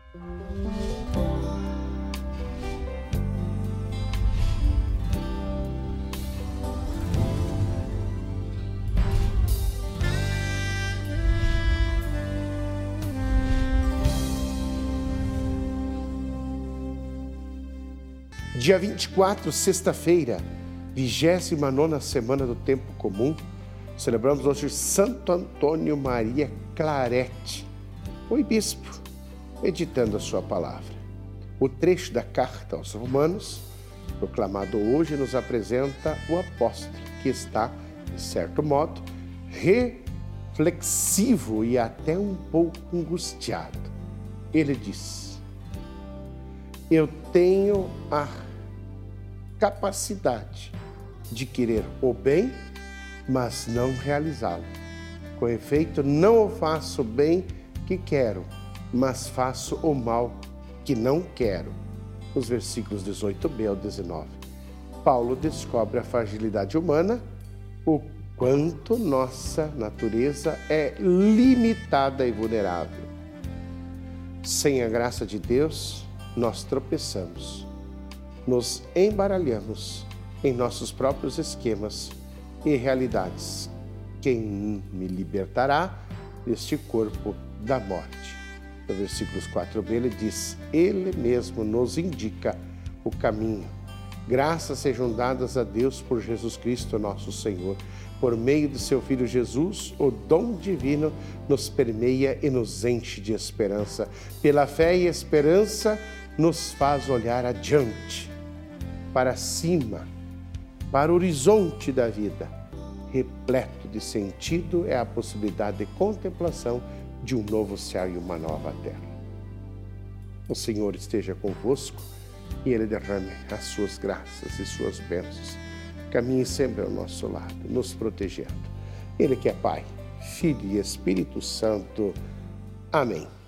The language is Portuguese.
Dia 24, sexta-feira, 29ª semana do Tempo Comum, celebramos hoje Santo Antônio Maria Claret, foi bispo, meditando a sua palavra. O trecho da carta aos Romanos, proclamado hoje, nos apresenta o apóstolo, que está, de certo modo, reflexivo e até um pouco angustiado. Ele diz: eu tenho a capacidade de querer o bem, mas não realizá-lo. Com efeito, não o faço o bem que quero, mas faço o mal que não quero. Nos versículos 18b ao 19, Paulo descobre a fragilidade humana, o quanto nossa natureza é limitada e vulnerável. Sem a graça de Deus, nós tropeçamos, nos embaralhamos em nossos próprios esquemas e realidades. Quem me libertará deste corpo da morte? No versículos 4b ele diz: ele mesmo nos indica o caminho. Graças sejam dadas a Deus por Jesus Cristo, nosso Senhor. Por meio de seu Filho Jesus, o dom divino nos permeia e nos enche de esperança. Pela fé e esperança, nos faz olhar adiante, para cima, para o horizonte da vida. Repleto de sentido é a possibilidade de contemplação de um novo céu e uma nova terra. O Senhor esteja convosco e Ele derrame as suas graças e suas bênçãos. Caminhe sempre ao nosso lado, nos protegendo. Ele que é Pai, Filho e Espírito Santo. Amém.